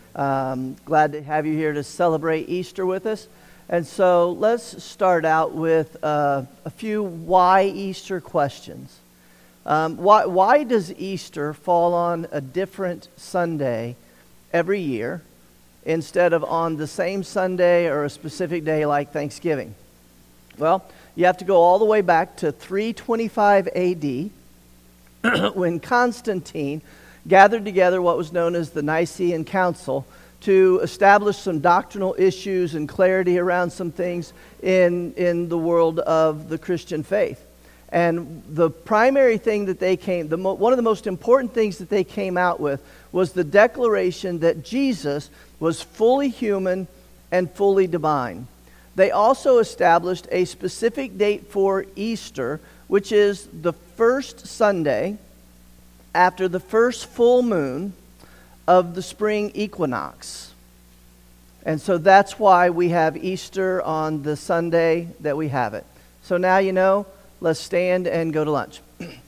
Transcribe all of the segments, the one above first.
Glad to have you here to celebrate Easter with us. And so let's start out with a few why Easter questions. Why does Easter fall on a different Sunday every year instead of on the same Sunday or a specific day like Thanksgiving? Well, you have to go all the way back to 325 AD when Constantine gathered together what was known as the Nicene Council to establish some doctrinal issues and clarity around some things in the world of the Christian faith. And the primary thing that they one of the most important things that they came out with was the declaration that Jesus was fully human and fully divine. They also established a specific date for Easter, which is the first Sunday after the first full moon of the spring equinox. And so that's why we have Easter on the Sunday that we have it. So now you know, let's stand and go to lunch.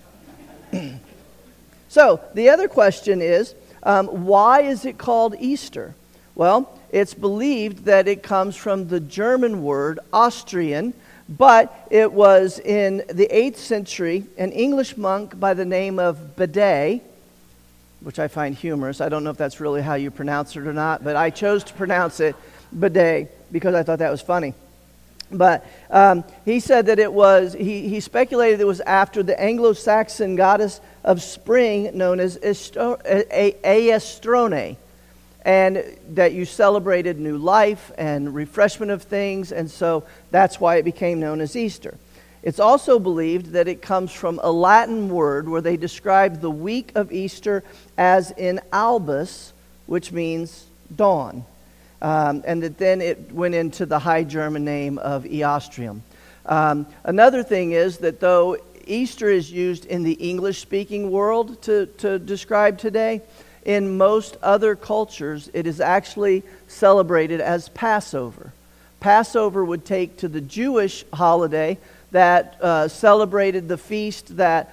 So the other question is, why is it called Easter? Well, it's believed that it comes from the German word Austrian, but it was in the 8th century, an English monk by the name of Bede, which I find humorous. I don't know if that's really how you pronounce it or not, but I chose to pronounce it Bede because I thought that was funny. But he said that it was, he speculated it was after the Anglo-Saxon goddess of spring known as Aestrone, and that you celebrated new life and refreshment of things, and so that's why it became known as Easter. It's also believed that it comes from a Latin word where they describe the week of Easter as in albus, which means dawn, and that then it went into the High German name of Eostrium. Another thing is that though Easter is used in the English-speaking world to describe today, in most other cultures, it is actually celebrated as Passover. Passover would take to the Jewish holiday that celebrated the feast the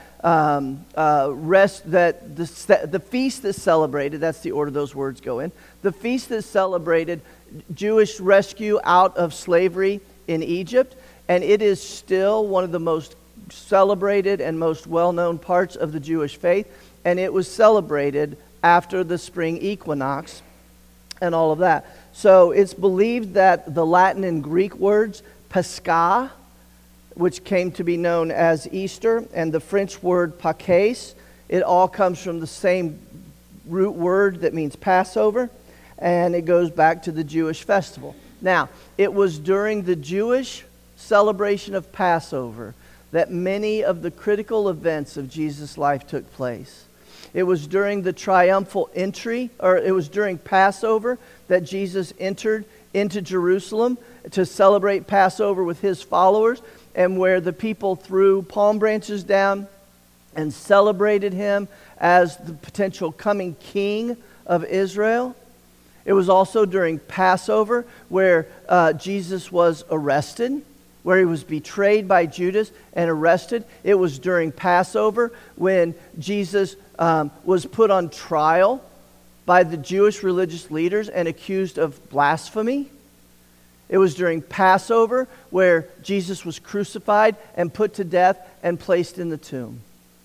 feast that celebrated, that's the order those words go in, the feast that celebrated Jewish rescue out of slavery in Egypt, and it is still one of the most celebrated and most well-known parts of the Jewish faith, and it was celebrated after the spring equinox and all of that. So it's believed that the Latin and Greek words Pascha, which came to be known as Easter, and the French word Pâques, it all comes from the same root word that means Passover, and it goes back to the Jewish festival. Now, it was during the Jewish celebration of Passover that many of the critical events of Jesus' life took place. It was during the triumphal entry, or it was during Passover that Jesus entered into Jerusalem to celebrate Passover with his followers, and where the people threw palm branches down and celebrated him as the potential coming king of Israel. It was also during Passover where Jesus was arrested, where he was betrayed by Judas and arrested. It was during Passover when Jesus was put on trial by the Jewish religious leaders and accused of blasphemy. It was during Passover where Jesus was crucified and put to death and placed in the tomb.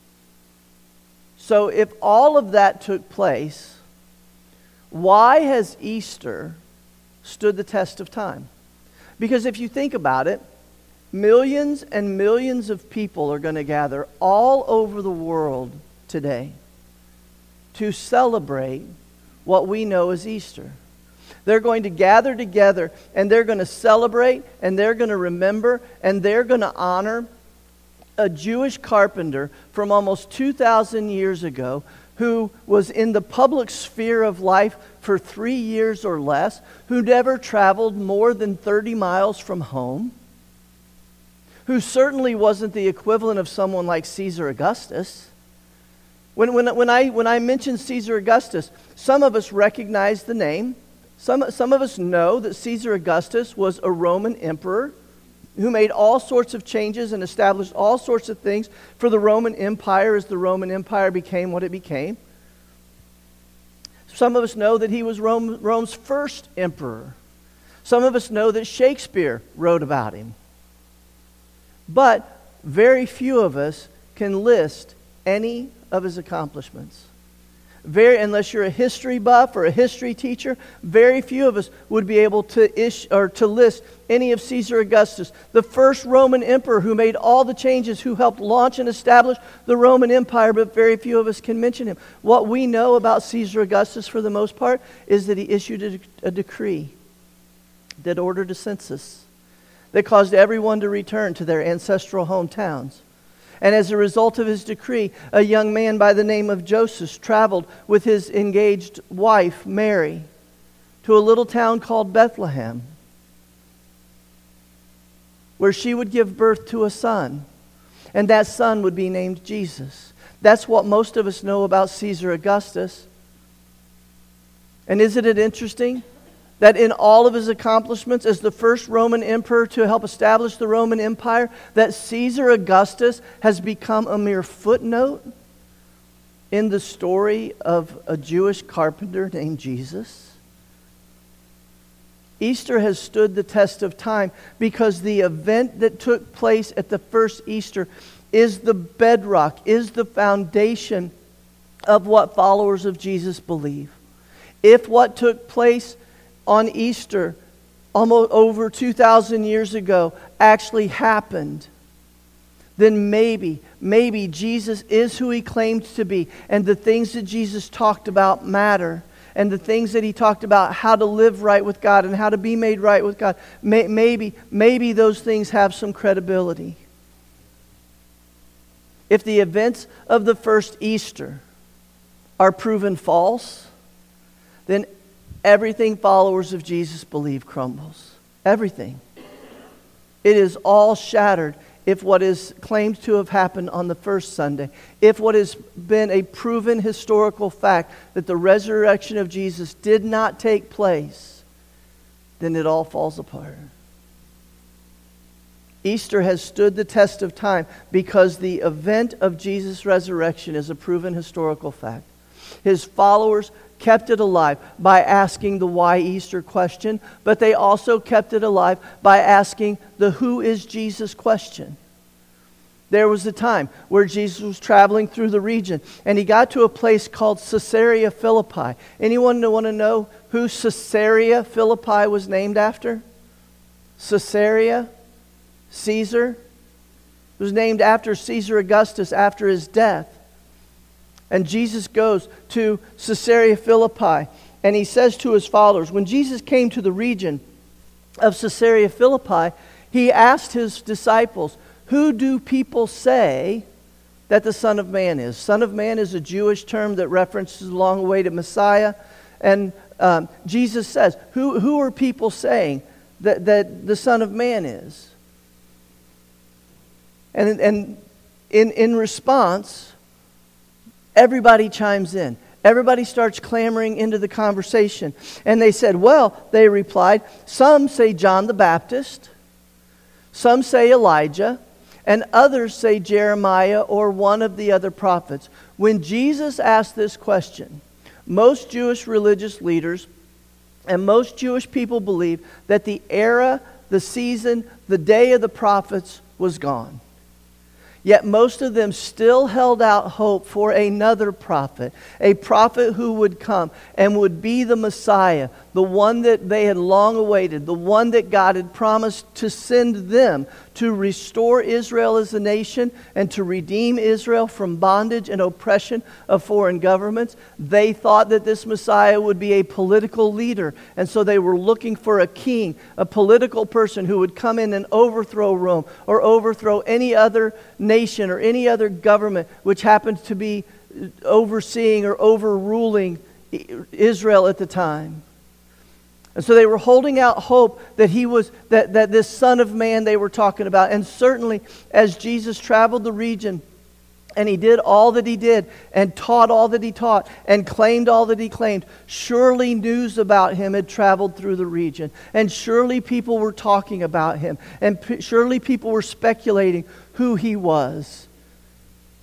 So if all of that took place, why has Easter stood the test of time? Because if you think about it, millions and millions of people are going to gather all over the world today to celebrate what we know as Easter. They're going to gather together and they're going to celebrate and they're going to remember and they're going to honor a Jewish carpenter from almost 2,000 years ago who was in the public sphere of life for 3 years or less, who never traveled more than 30 miles from home, who certainly wasn't the equivalent of someone like Caesar Augustus. When I mention Caesar Augustus, some of us recognize the name. Some of us know that Caesar Augustus was a Roman emperor who made all sorts of changes and established all sorts of things for the Roman Empire as the Roman Empire became what it became. Some of us know that he was Rome's first emperor. Some of us know that Shakespeare wrote about him. But very few of us can list any of his accomplishments. Unless you're a history buff or a history teacher, very few of us would be able to list any of Caesar Augustus, the first Roman emperor who made all the changes, who helped launch and establish the Roman Empire, but very few of us can mention him. What we know about Caesar Augustus, for the most part, is that he issued a decree that ordered a census that caused everyone to return to their ancestral hometowns. And as a result of his decree, a young man by the name of Joseph traveled with his engaged wife, Mary, to a little town called Bethlehem, where she would give birth to a son, and that son would be named Jesus. That's what most of us know about Caesar Augustus. And isn't it interesting that in all of his accomplishments as the first Roman emperor to help establish the Roman Empire, that Caesar Augustus has become a mere footnote in the story of a Jewish carpenter named Jesus? Easter has stood the test of time because the event that took place at the first Easter is the bedrock, is the foundation of what followers of Jesus believe. If what took place on Easter, almost over 2,000 years ago, actually happened, then maybe Jesus is who he claimed to be, and the things that Jesus talked about matter, and the things that he talked about, how to live right with God and how to be made right with God, maybe those things have some credibility. If the events of the first Easter are proven false, then everything followers of Jesus believe crumbles. Everything. It is all shattered if what is claimed to have happened on the first Sunday, if what has been a proven historical fact that the resurrection of Jesus did not take place, then it all falls apart. Easter has stood the test of time because the event of Jesus' resurrection is a proven historical fact. His followers kept it alive by asking the why Easter question, but they also kept it alive by asking the who is Jesus question. There was a time where Jesus was traveling through the region and he got to a place called Caesarea Philippi. Anyone want to know who Caesarea Philippi was named after? Caesarea? Caesar? It was named after Caesar Augustus after his death. And Jesus goes to Caesarea Philippi, and he says to his followers, when Jesus came to the region of Caesarea Philippi, he asked his disciples, who do people say that the Son of Man is? Son of Man is a Jewish term that references a long-awaited Messiah. And Jesus says, who are people saying that the Son of Man is? And in response, everybody chimes in. Everybody starts clamoring into the conversation. And they said, they replied, some say John the Baptist, some say Elijah, and others say Jeremiah or one of the other prophets. When Jesus asked this question, most Jewish religious leaders and most Jewish people believed that the era, the season, the day of the prophets was gone. Yet most of them still held out hope for another prophet, a prophet who would come and would be the Messiah, the one that they had long awaited, the one that God had promised to send them to restore Israel as a nation and to redeem Israel from bondage and oppression of foreign governments. They thought that this Messiah would be a political leader, and so they were looking for a king, a political person who would come in and overthrow Rome or overthrow any other nation or any other government which happened to be overseeing or overruling Israel at the time. And so they were holding out hope that he was that this Son of Man they were talking about. And certainly as Jesus traveled the region and he did all that he did and taught all that he taught and claimed all that he claimed, surely news about him had traveled through the region. And surely people were talking about him. And surely people were speculating who he was.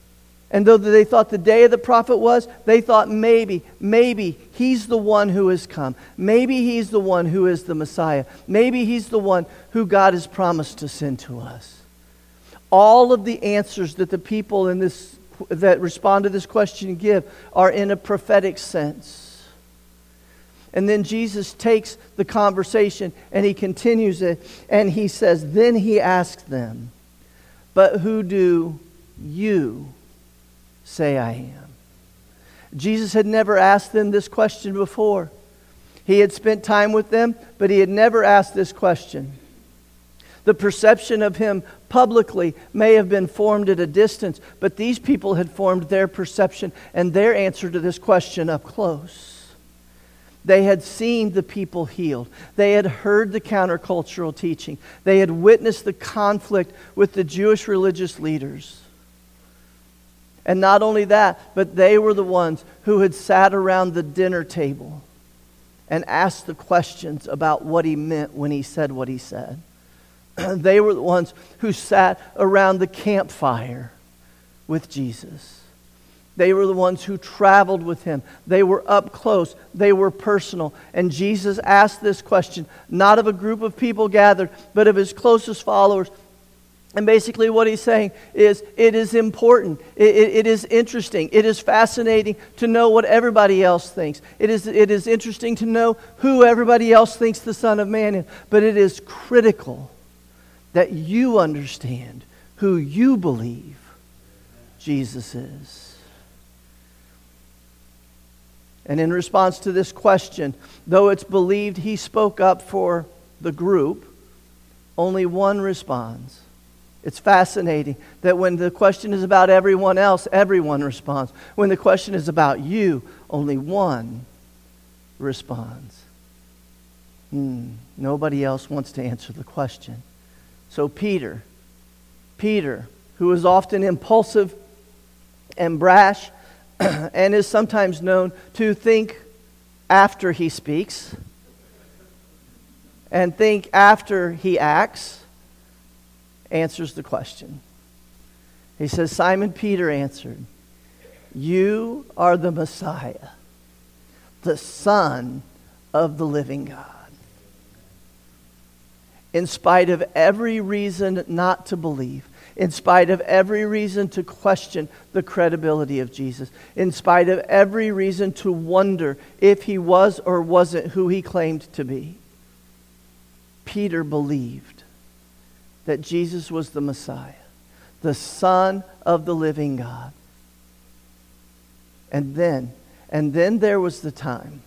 And though they thought the day of the prophet was, they thought maybe he's the one who has come. Maybe he's the one who is the Messiah. Maybe he's the one who God has promised to send to us. All of the answers that the people that respond to this question give are in a prophetic sense. And then Jesus takes the conversation and he continues it, and he says, then he asks them, but who do you say I am? Jesus had never asked them this question before. He had spent time with them, but he had never asked this question. The perception of him publicly may have been formed at a distance, but these people had formed their perception and their answer to this question up close. They had seen the people healed. They had heard the countercultural teaching. They had witnessed the conflict with the Jewish religious leaders. And not only that, but they were the ones who had sat around the dinner table and asked the questions about what he meant when he said what he said. They were the ones who sat around the campfire with Jesus. They were the ones who traveled with him. They were up close. They were personal. And Jesus asked this question, not of a group of people gathered, but of his closest followers. And basically what he's saying is, it is important, it is interesting, it is fascinating to know what everybody else thinks. It is interesting to know who everybody else thinks the Son of Man is. But it is critical that you understand who you believe Jesus is. And in response to this question, though it's believed he spoke up for the group, only one responds. It's fascinating that when the question is about everyone else, everyone responds. When the question is about you, only one responds. Nobody else wants to answer the question. So Peter, who is often impulsive and brash and is sometimes known to think after he speaks and think after he acts, answers the question. He says, Simon Peter answered, "You are the Messiah, the Son of the living God." In spite of every reason not to believe, in spite of every reason to question the credibility of Jesus, in spite of every reason to wonder if he was or wasn't who he claimed to be, Peter believed that Jesus was the Messiah, the Son of the living God. And then there was the time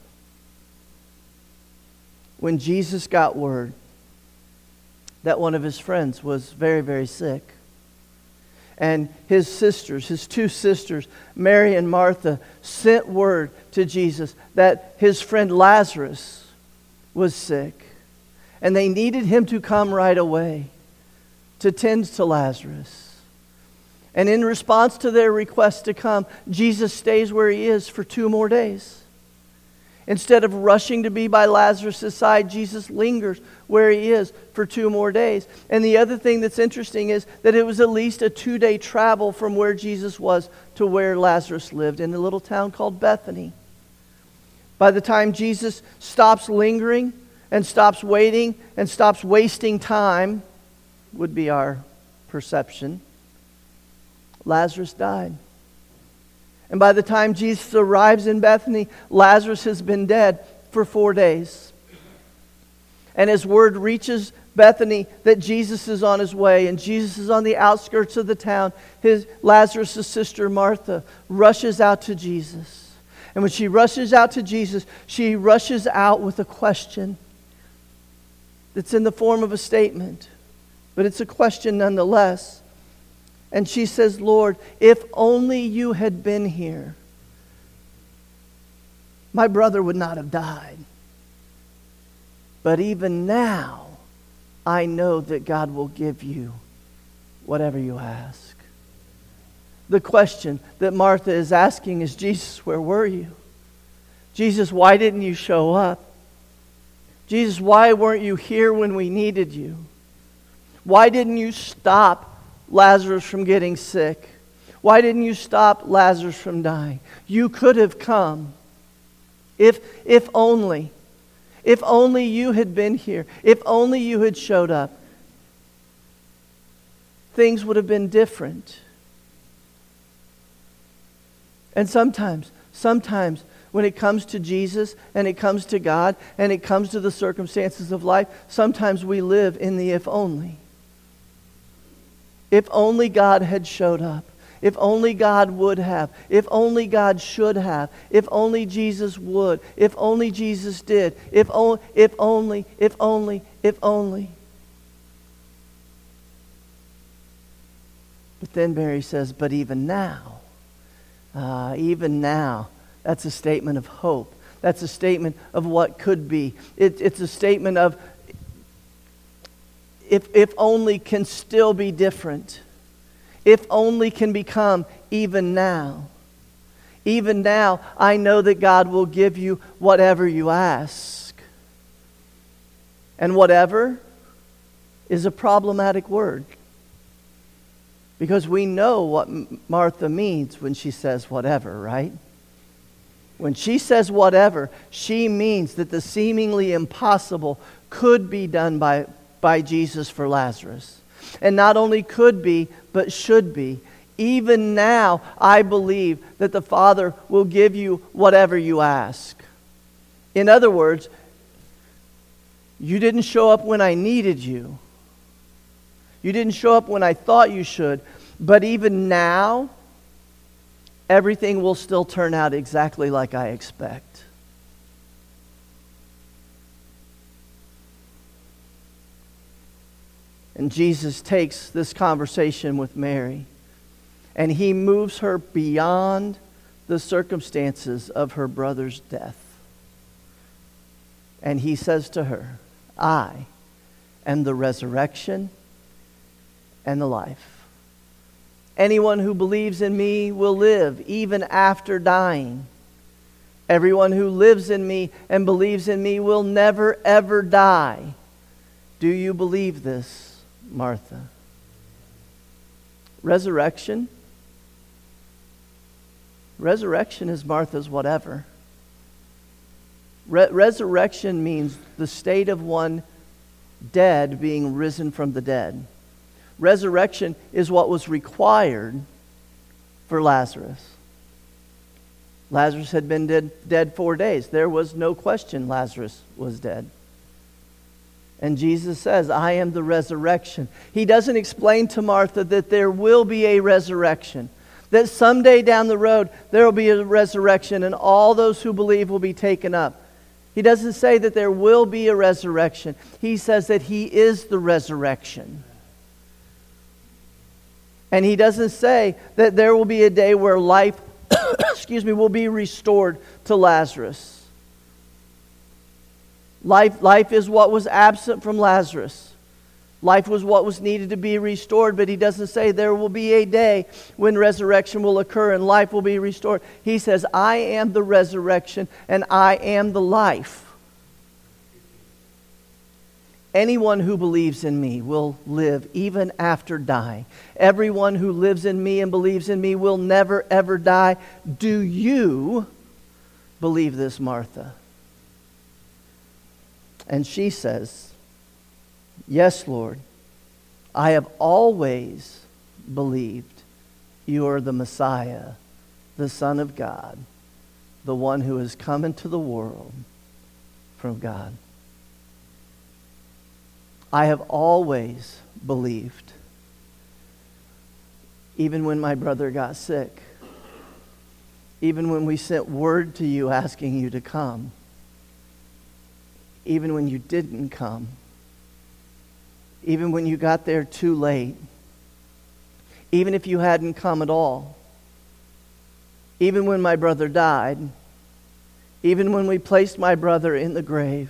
when Jesus got word that one of his friends was very, very sick. And his sisters, his two sisters, Mary and Martha, sent word to Jesus that his friend Lazarus was sick. And they needed him to come right away to tend to Lazarus. And in response to their request to come, Jesus stays where he is for 2 more days. Instead of rushing to be by Lazarus' side, Jesus lingers where he is for 2 more days. And the other thing that's interesting is that it was at least a 2-day travel from where Jesus was to where Lazarus lived, in a little town called Bethany. By the time Jesus stops lingering and stops waiting and stops wasting time, would be our perception, Lazarus died. And by the time Jesus arrives in Bethany, Lazarus has been dead for 4 days. And as word reaches Bethany that Jesus is on his way and Jesus is on the outskirts of the town, Lazarus' sister Martha rushes out to Jesus. And when she rushes out to Jesus, she rushes out with a question that's in the form of a statement, but it's a question nonetheless. And she says, "Lord, if only you had been here, my brother would not have died. But even now, I know that God will give you whatever you ask." The question that Martha is asking is, Jesus, where were you? Jesus, why didn't you show up? Jesus, why weren't you here when we needed you? Why didn't you stop Lazarus from getting sick? Why didn't you stop Lazarus from dying? You could have come. If only you had been here, if only you had showed up, things would have been different. And sometimes when it comes to Jesus and it comes to God and it comes to the circumstances of life, sometimes we live in the if only. If only God had showed up. If only God would have. If only God should have. If only Jesus would. If only Jesus did. If only. But then Mary says, but even now, that's a statement of hope. That's a statement of what could be. It's a statement of if only can still be different. If only can become even now. Even now, I know that God will give you whatever you ask. And whatever is a problematic word. Because we know what Martha means when she says whatever, right? When she says whatever, she means that the seemingly impossible could be done by Jesus for Lazarus. And not only could be, but should be. Even now, I believe that the Father will give you whatever you ask. In other words, you didn't show up when I needed you. You didn't show up when I thought you should. But even now, everything will still turn out exactly like I expect. And Jesus takes this conversation with Mary, and He moves her beyond the circumstances of her brother's death. And He says to her, I am the resurrection and the life. Anyone who believes in me will live even after dying. Everyone who lives in me and believes in me will never ever die. Do you believe this, Martha? Resurrection is Martha's whatever. Resurrection means the state of one dead being risen from the dead. Resurrection is what was required for Lazarus. Lazarus had been dead 4 days. There was no question Lazarus was dead. And Jesus says, I am the resurrection. He doesn't explain to Martha that there will be a resurrection. That someday down the road there will be a resurrection and all those who believe will be taken up. He doesn't say that there will be a resurrection. He says that He is the resurrection. And He doesn't say that there will be a day where life will be restored to Lazarus. Life is what was absent from Lazarus. Life was what was needed to be restored, but He doesn't say there will be a day when resurrection will occur and life will be restored. He says, I am the resurrection and I am the life. Anyone who believes in me will live even after dying. Everyone who lives in me and believes in me will never ever die. Do you believe this, Martha? And she says, yes, Lord, I have always believed you are the Messiah, the Son of God, the one who has come into the world from God. I have always believed, even when my brother got sick, even when we sent word to you asking you to come, even when you didn't come, even when you got there too late, even if you hadn't come at all, even when my brother died, even when we placed my brother in the grave,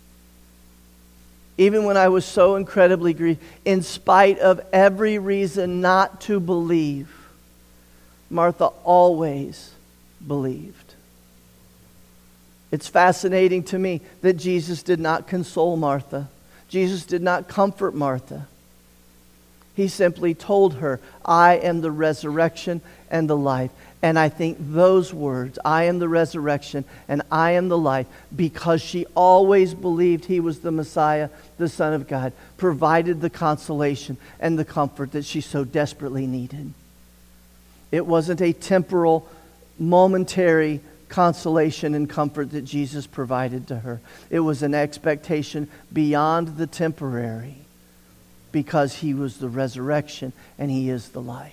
even when I was so incredibly grieved, in spite of every reason not to believe, Martha always believed. It's fascinating to me that Jesus did not console Martha. Jesus did not comfort Martha. He simply told her, I am the resurrection and the life. And I think those words, I am the resurrection and I am the life, because she always believed He was the Messiah, the Son of God, provided the consolation and the comfort that she so desperately needed. It wasn't a temporal, momentary consolation and comfort that Jesus provided to her. It was an expectation beyond the temporary, because He was the resurrection and He is the life.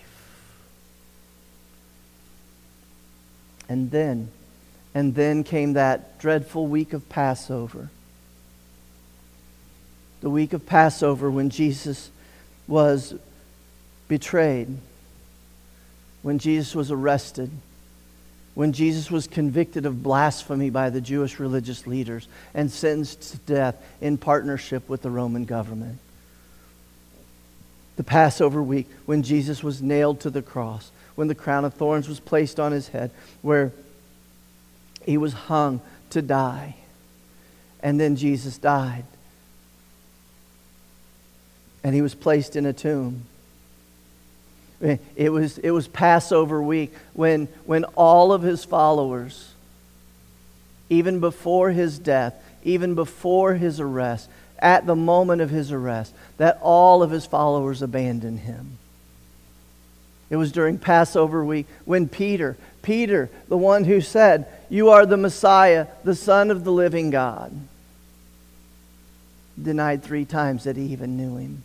And then came that dreadful week of Passover. The week of Passover, when Jesus was betrayed, when Jesus was arrested, when Jesus was convicted of blasphemy by the Jewish religious leaders and sentenced to death in partnership with the Roman government. The Passover week, when Jesus was nailed to the cross, when the crown of thorns was placed on His head, where He was hung to die. And then Jesus died. And He was placed in a tomb. It was Passover week when all of His followers, even before His death, even before His arrest, at the moment of His arrest, that all of His followers abandoned Him. It was during Passover week when Peter, the one who said, "You are the Messiah, the Son of the living God," denied 3 times that he even knew Him.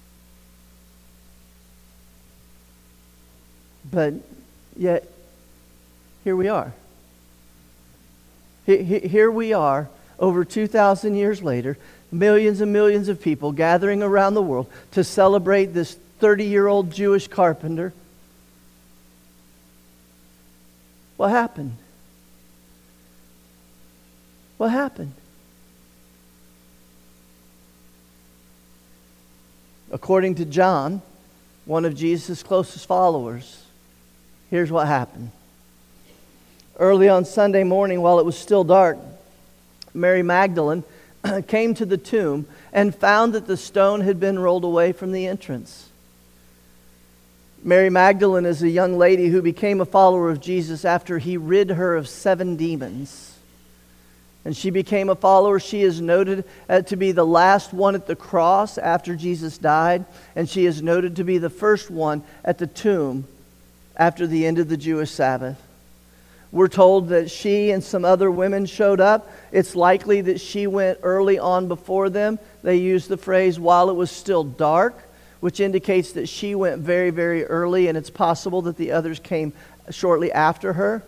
But yet, here we are. Here we are, over 2,000 years later, millions and millions of people gathering around the world to celebrate this 30-year-old Jewish carpenter. What happened? What happened? According to John, one of Jesus' closest followers, here's what happened. Early on Sunday morning, while it was still dark, Mary Magdalene came to the tomb and found that the stone had been rolled away from the entrance. Mary Magdalene is a young lady who became a follower of Jesus after He rid her of 7 demons. And she became a follower. She is noted to be the last one at the cross after Jesus died. And she is noted to be the first one at the tomb after the end of the Jewish Sabbath. We're told that she and some other women showed up. It's likely that she went early on before them. They use the phrase, while it was still dark, which indicates that she went very, very early, and it's possible that the others came shortly after her.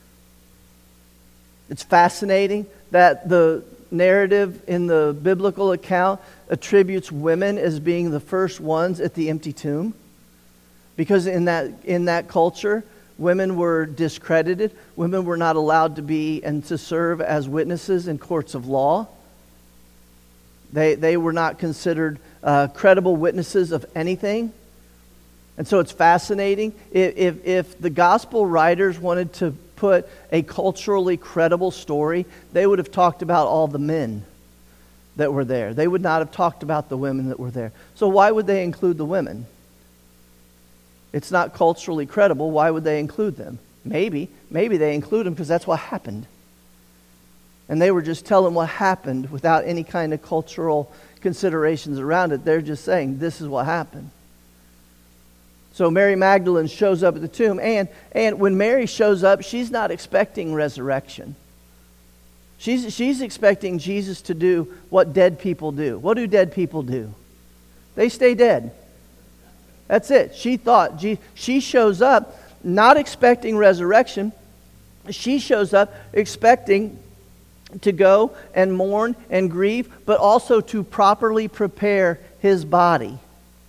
It's fascinating that the narrative in the biblical account attributes women as being the first ones at the empty tomb. Because in that culture, women were discredited. Women were not allowed to be and to serve as witnesses in courts of law. They were not considered credible witnesses of anything. And so it's fascinating. If the gospel writers wanted to put a culturally credible story, they would have talked about all the men that were there. They would not have talked about the women that were there. So why would they include the women? It's not culturally credible. Why would they include them? Maybe they include them because that's what happened. And they were just telling what happened without any kind of cultural considerations around it. They're just saying, this is what happened. So Mary Magdalene shows up at the tomb. And when Mary shows up, she's not expecting resurrection. She's expecting Jesus to do what dead people do. What do dead people do? They stay dead. That's it. She shows up not expecting resurrection. She shows up expecting to go and mourn and grieve, but also to properly prepare His body.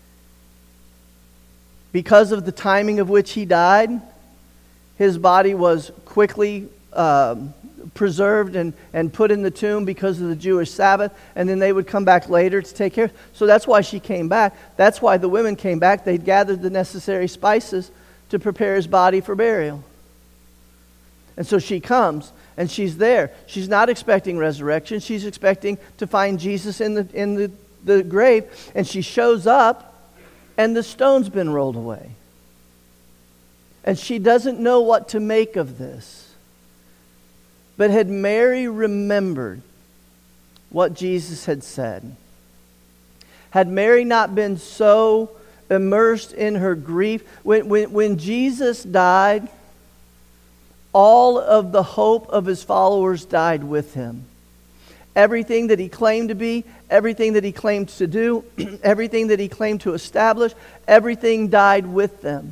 Because of the timing of which He died, His body was quickly preserved and put in the tomb because of the Jewish Sabbath, and then they would come back later to take care. So that's why she came back. That's why the women came back. They'd gathered the necessary spices to prepare His body for burial. And so she comes, and she's there. She's not expecting resurrection. She's expecting to find Jesus in the grave. And she shows up, and the stone's been rolled away. And she doesn't know what to make of this. But had Mary remembered what Jesus had said, had Mary not been so immersed in her grief, when Jesus died, all of the hope of his followers died with him. Everything that he claimed to be, everything that he claimed to do, everything that he claimed to establish, everything died with them.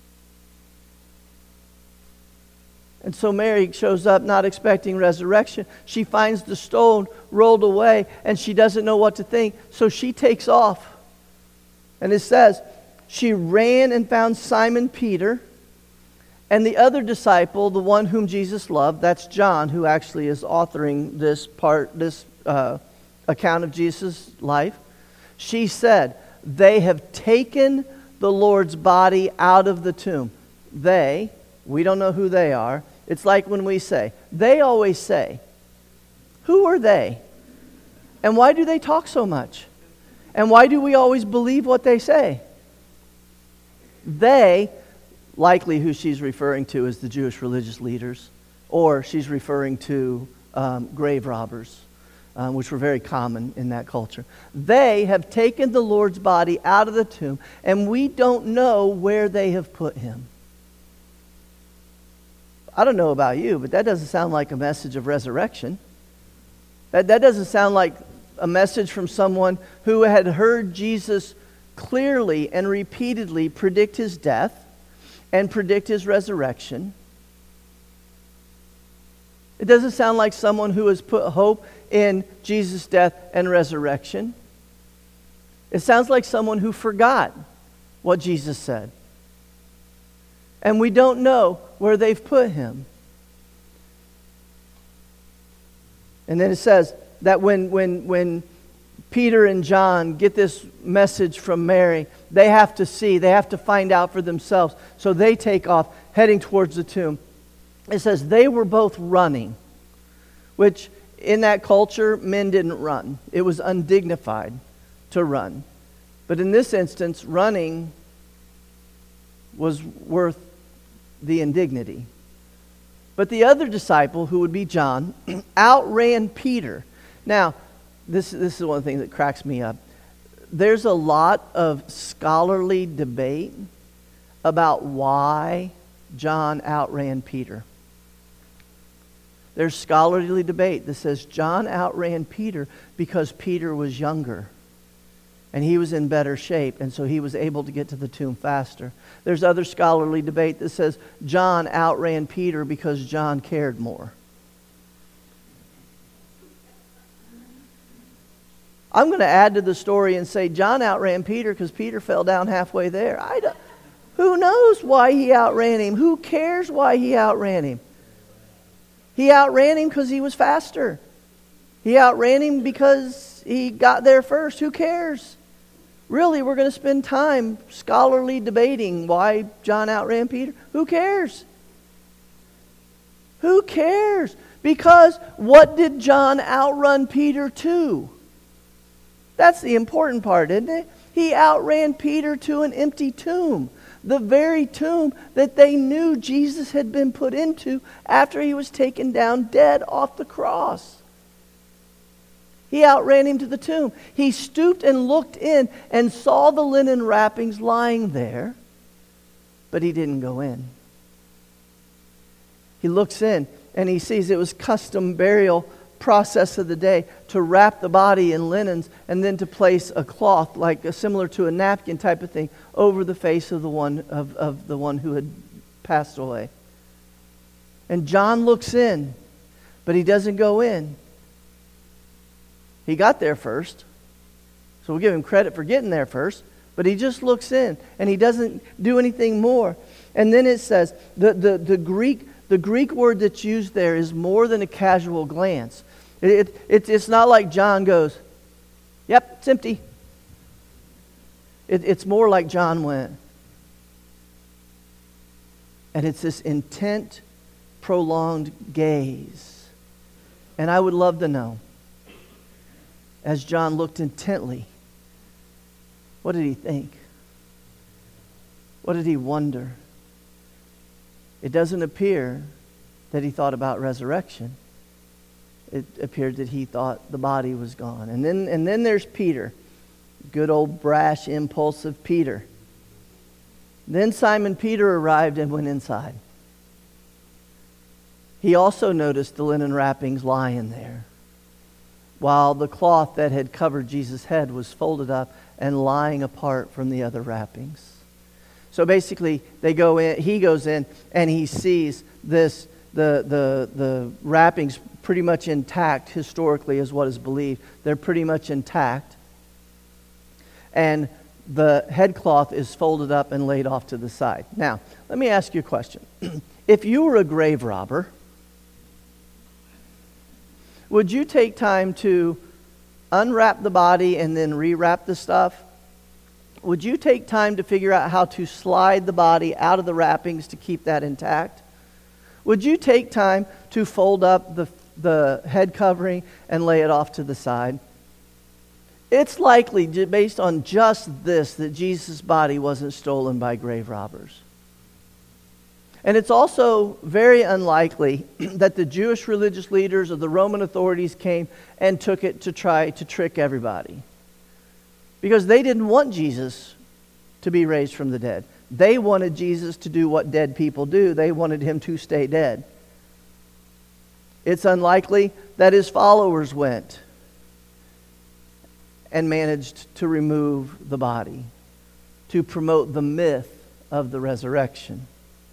And so Mary shows up not expecting resurrection. She finds the stone rolled away and she doesn't know what to think. So she takes off. And it says, she ran and found Simon Peter and the other disciple, the one whom Jesus loved. That's John, who actually is authoring this account of Jesus' life. She said, they have taken the Lord's body out of the tomb. They, we don't know who they are. It's like when we say, they always say, who are they? And why do they talk so much? And why do we always believe what they say? They, likely who she's referring to is the Jewish religious leaders, or she's referring to grave robbers, which were very common in that culture. They have taken the Lord's body out of the tomb, and we don't know where they have put him. I don't know about you, but that doesn't sound like a message of resurrection. That doesn't sound like a message from someone who had heard Jesus clearly and repeatedly predict his death and predict his resurrection. It doesn't sound like someone who has put hope in Jesus' death and resurrection. It sounds like someone who forgot what Jesus said. And we don't know where they've put him. And then it says that when Peter and John get this message from Mary, they have to see, they have to find out for themselves. So they take off, heading towards the tomb. It says they were both running, which in that culture, men didn't run. It was undignified to run. But in this instance, running was worth the indignity. But the other disciple, who would be John, outran Peter. Now, this is one of the things that cracks me up. There's a lot of scholarly debate about why John outran Peter. There's scholarly debate that says John outran Peter because Peter was younger and he was in better shape, and so he was able to get to the tomb faster. There's other scholarly debate that says John outran Peter because John cared more. I'm going to add to the story and say John outran Peter because Peter fell down halfway there. Who knows why he outran him? Who cares why he outran him? He outran him because he was faster. He outran him because he got there first. Who cares? Really, we're going to spend time scholarly debating why John outran Peter? Who cares? Who cares? Because what did John outrun Peter to? That's the important part, isn't it? He outran Peter to an empty tomb. The very tomb that they knew Jesus had been put into after he was taken down dead off the cross. He outran him to the tomb. He stooped and looked in and saw the linen wrappings lying there, but he didn't go in. He looks in and he sees it was custom burial process of the day to wrap the body in linens and then to place a cloth similar to a napkin type of thing over the face of the one who had passed away. And John looks in, but he doesn't go in. He got there first, so we'll give him credit for getting there first, but he just looks in and he doesn't do anything more. And then it says the Greek word that's used there is more than a casual glance. It's not like John goes, "Yep, it's empty." It's more like John went. And it's this intent, prolonged gaze. And I would love to know, as John looked intently, what did he think? What did he wonder? It doesn't appear that he thought about resurrection. It appeared that he thought the body was gone. And then there's Peter. Good old brash, impulsive Peter. Then Simon Peter arrived and went inside. He also noticed the linen wrappings lying there, while the cloth that had covered Jesus' head was folded up and lying apart from the other wrappings. So basically, they go in. He goes in and he sees this. The wrappings pretty much intact historically, is what is believed. They're pretty much intact, and the headcloth is folded up and laid off to the side. Now, let me ask you a question. If you were a grave robber, would you take time to unwrap the body and then rewrap the stuff? Would you take time to figure out how to slide the body out of the wrappings to keep that intact? Would you take time to fold up the head covering and lay it off to the side? It's likely, based on just this, that Jesus' body wasn't stolen by grave robbers. And it's also very unlikely that the Jewish religious leaders or the Roman authorities came and took it to try to trick everybody. Because they didn't want Jesus to be raised from the dead. They wanted Jesus to do what dead people do. They wanted him to stay dead. It's unlikely that his followers went and managed to remove the body, to promote the myth of the resurrection.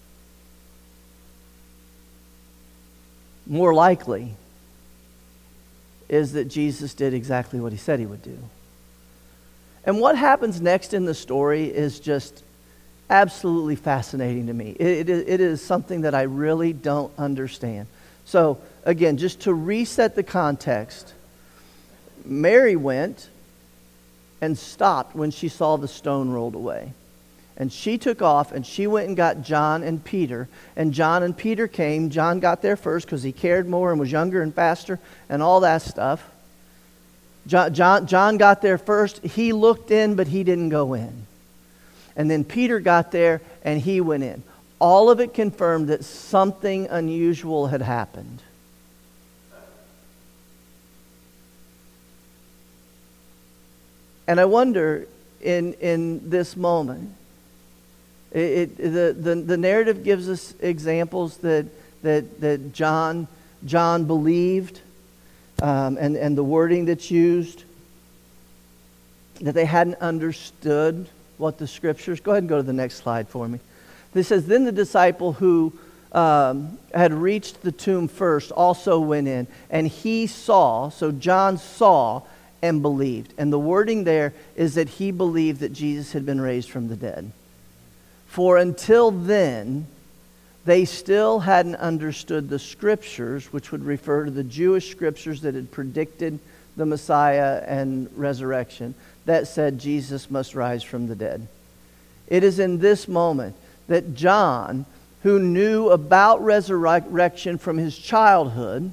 More likely is that Jesus did exactly what he said he would do. And what happens next in the story is just absolutely fascinating to me. It is something that I really don't understand. So, again, just to reset the context, Mary went and stopped when she saw the stone rolled away. And she took off and she went and got John and Peter. And John and Peter came. John got there first because he cared more and was younger and faster and all that stuff. John got there first. He looked in, but he didn't go in. And then Peter got there and he went in. All of it confirmed that something unusual had happened. And I wonder, in this moment, the narrative gives us examples that John believed, and the wording that's used, that they hadn't understood what the Scriptures. Go ahead and go to the next slide for me. This says, then the disciple who had reached the tomb first also went in, and he saw, so John saw and believed. And the wording there is that he believed that Jesus had been raised from the dead. For until then, they still hadn't understood the Scriptures, which would refer to the Jewish Scriptures that had predicted the Messiah and resurrection, that said Jesus must rise from the dead. It is in this moment that John, who knew about resurrection from his childhood,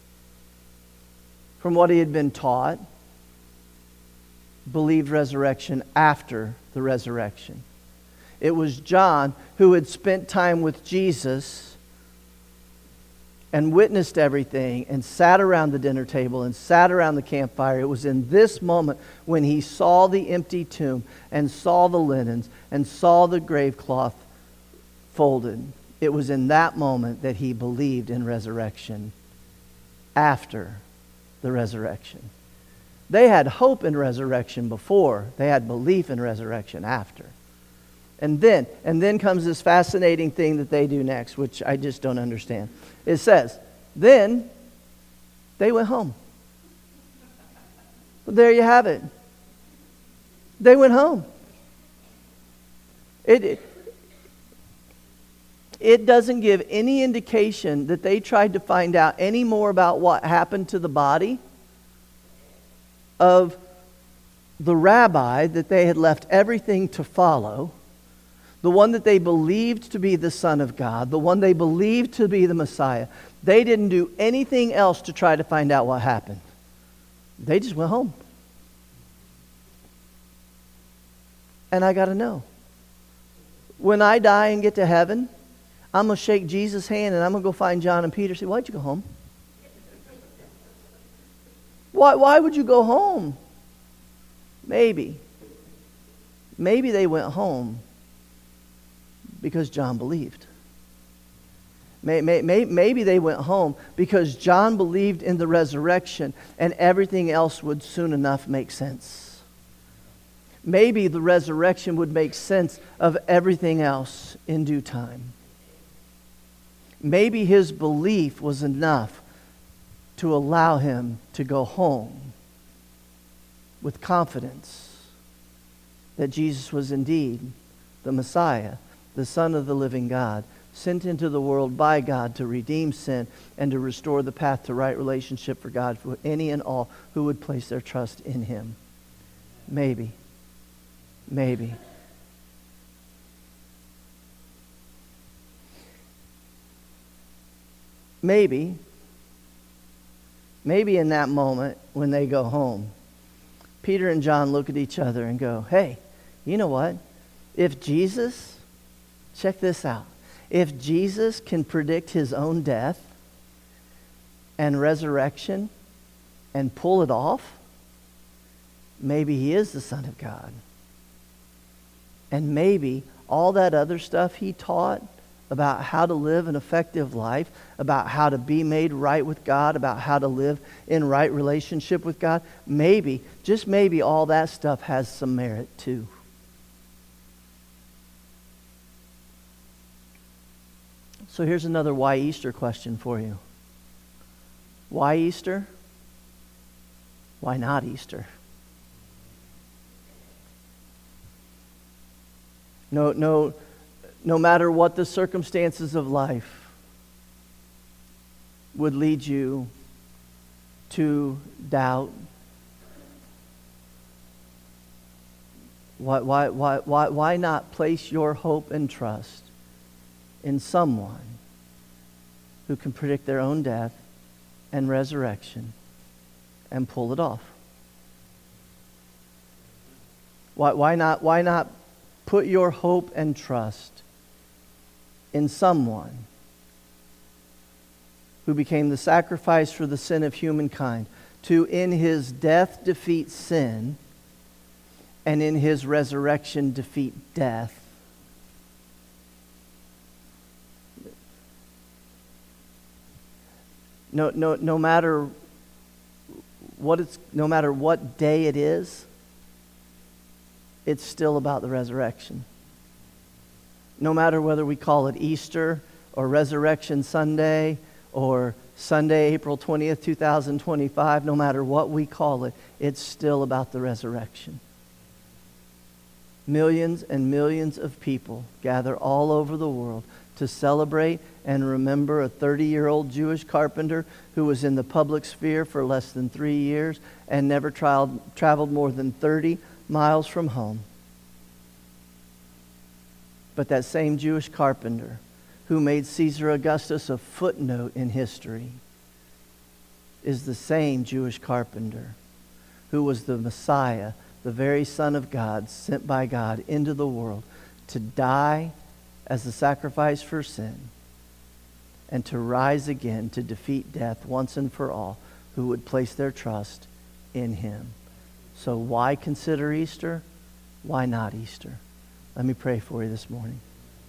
from what he had been taught, believed resurrection after the resurrection. It was John who had spent time with Jesus and witnessed everything and sat around the dinner table and sat around the campfire. It was in this moment when he saw the empty tomb and saw the linens and saw the grave cloth folded. It was in that moment that he believed in resurrection after the resurrection. They had hope in resurrection before. They had belief in resurrection after. And then comes this fascinating thing that they do next, which I just don't understand. It says, then they went home. Well, there you have it. They went home. It doesn't give any indication that they tried to find out any more about what happened to the body of the rabbi that they had left everything to follow, the one that they believed to be the Son of God, the one they believed to be the Messiah. They didn't do anything else to try to find out what happened. They just went home. And I got to know, When I die and get to heaven, I'm going to shake Jesus' hand and I'm going to go find John and Peter and say, why'd you go home? Why would you go home? Maybe they went home because John believed. Maybe they went home because John believed in the resurrection and everything else would soon enough make sense. Maybe the resurrection would make sense of everything else in due time. Maybe his belief was enough to allow him to go home with confidence that Jesus was indeed the Messiah, the Son of the living God, sent into the world by God to redeem sin and to restore the path to right relationship for God for any and all who would place their trust in him. Maybe. Maybe in that moment when they go home, Peter and John look at each other and go, hey, you know what? If Jesus, check this out. If Jesus can predict his own death and resurrection and pull it off, maybe he is the Son of God. And maybe all that other stuff he taught about how to live an effective life, about how to be made right with God, about how to live in right relationship with God, maybe, just maybe all that stuff has some merit too. So here's another why Easter question for you. Why Easter? Why not Easter? No matter what the circumstances of life would lead you to doubt, why not place your hope and trust in someone who can predict their own death and resurrection and pull it off? Why not put your hope and trust in someone who became the sacrifice for the sin of humankind, to in his death defeat sin and in his resurrection defeat death? No matter what day it is, it's still about the resurrection. No matter whether we call it Easter or Resurrection Sunday or Sunday, April 20th, 2025, no matter what we call it, it's still about the resurrection. Millions and millions of people gather all over the world to celebrate and remember a 30-year-old Jewish carpenter who was in the public sphere for less than 3 years and never traveled more than 30 miles from home. But that same Jewish carpenter who made Caesar Augustus a footnote in history is the same Jewish carpenter who was the Messiah, the very Son of God, sent by God into the world to die as the sacrifice for sin and to rise again to defeat death once and for all who would place their trust in him. So why consider Easter? Why not Easter? Let me pray for you this morning.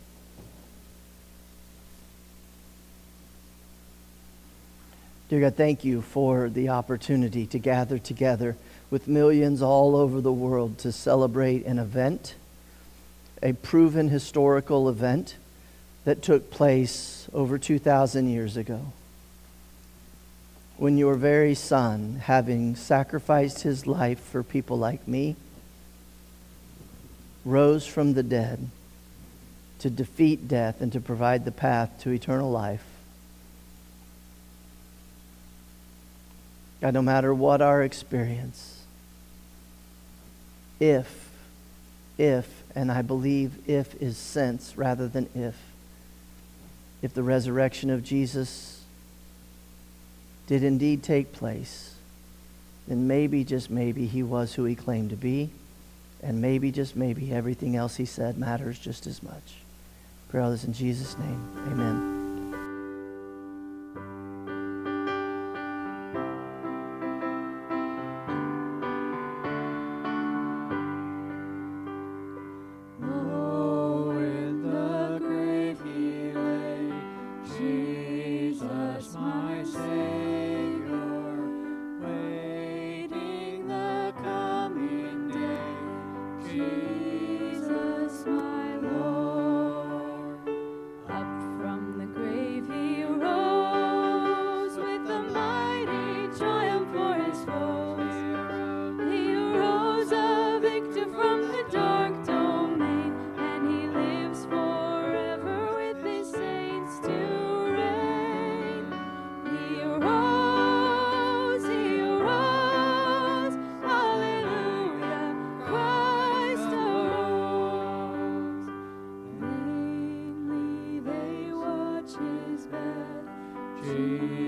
Dear God, thank you for the opportunity to gather together with millions all over the world to celebrate an event, a proven historical event that took place over 2,000 years ago, when your very Son, having sacrificed his life for people like me, rose from the dead to defeat death and to provide the path to eternal life. God, no matter what our experience, if, and I believe if is since rather than if the resurrection of Jesus did indeed take place, then maybe, just maybe, he was who he claimed to be, And maybe, just maybe, everything else he said matters just as much. Pray all this in Jesus' name. Amen. Jesus.